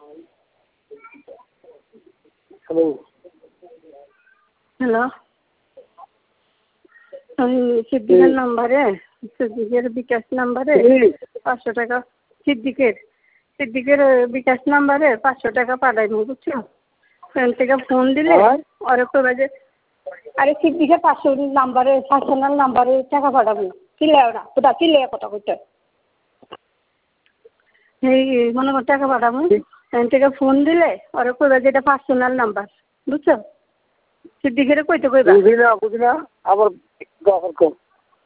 Hello hello, আমি সিদ্দিকের নাম্বারে, সিদ্দিকের বিকাশ নাম্বারে 500 টাকা, সিদ্দিকের বিকাশ নাম্বারে 500 টাকা পাঠাইনি, বুঝছো? ফোন থেকে ফোন দিলে ওরে কইবা যে, আরে সিদ্দিকের 500 নাম্বারে, পার্সোনাল নাম্বারে টাকা পাঠাবো। চিল্লায় ওরা, কোথা চিল্লায় কথা কইতে। এই মনে কর টাকা পাঠাবো, ফোন থেকে ফোন দিলে ওরে কইবা যে এটা পার্সোনাল নাম্বার, বুঝছো? সিদ্দিকের কইতে কইবা। বুঝিনা আবার কম।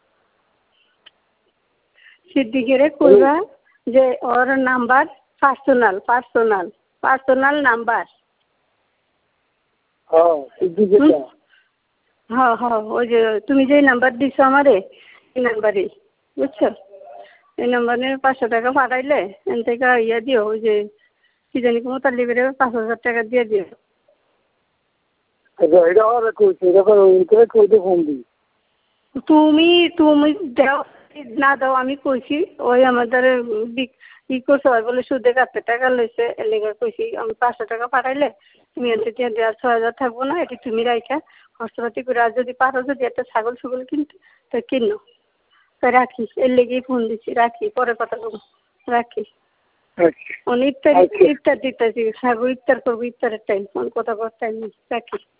সিদ্দিকের কইবা যে ওর নাম্বার পার্সোনাল নাম্বার। হ্যাঁ হ্যাঁ, ওই যে তুমি যে নাম্বার দিছো আমারে, এই নাম্বারে, বুঝছো? এই নাম্বারে 500 টাকা পাঠাইলে এন থেকে ইয়া দিও, ওই যে কি জানি মোতালিবের 5,000 টাকা দিয়ে দিও। তুমি তুমি দাও না দাও আমি কইছি, ওই আমাদের ই করছে, ওই বলে সুদে 4 টাকা লইছে, এর লেগে কইছি আমি 500 টাকা পাঠাইলে তুমি এনতে দিয়ে দেওয়ার 6,000 থাকবো না, এটি তুমি রাইখা খরচপাতি করে, আর যদি পারো যদি একটা ছাগল কিনতে তো কিনো। তো রাখি, এর লেগেই ফোন দিচ্ছি, রাখি, পরে কথা বলবো, রাখি। ইফতার দিতেছি, ছাগল ইফতার করবো, ইফতারের টাইম, ফোন কথা বলার টাইম নেই, রাখি।